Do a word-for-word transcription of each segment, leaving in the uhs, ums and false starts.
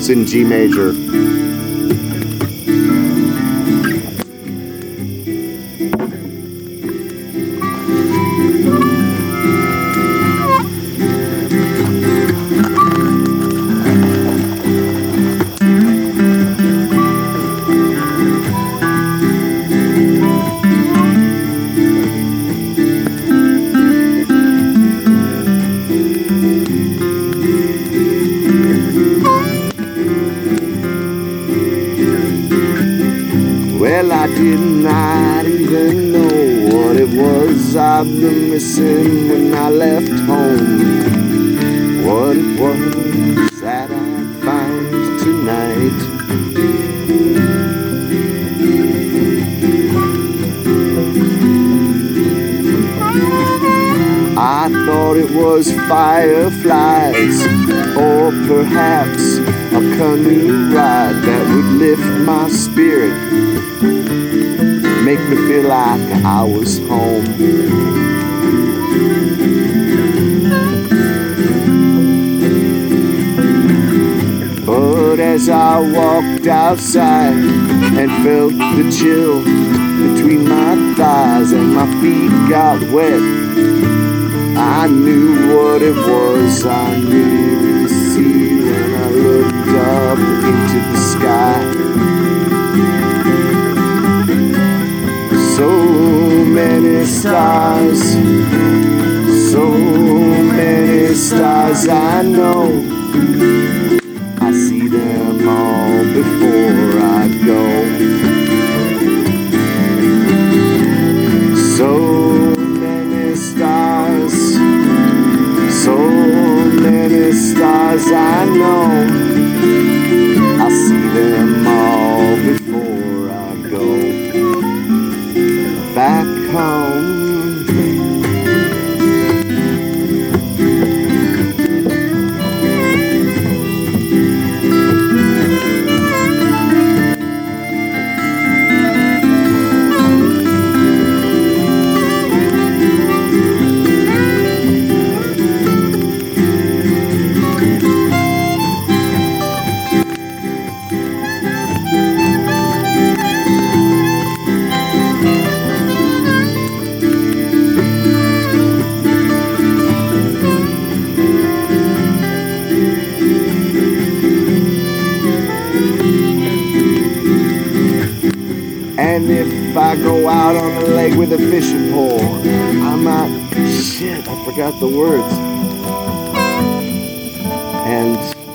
It's in G major. Well, I did not even know what it was I'd been missing when I left home. What it was that I'd find tonight. I thought it was fireflies, or perhaps a canoe ride that would lift my spirit, make me feel like I was home. But as I walked outside and felt the chill between my thighs and my feet got wet, I knew what it was I needed to see when I looked up into the sky. So many stars, so many stars I know. I see them all before I go. So many stars, so many stars I know. I see them all before I go back home. And if I go out on the lake with a fishing pole, I might, shit, I forgot the words. And,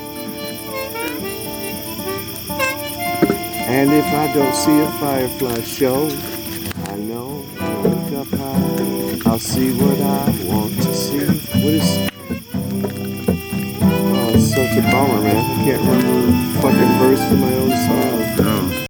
and if I don't see a firefly show, I know when I look up high, I'll see what I want to see. What is, oh, it's such a bummer, man. I can't remember the fucking verse to my own song.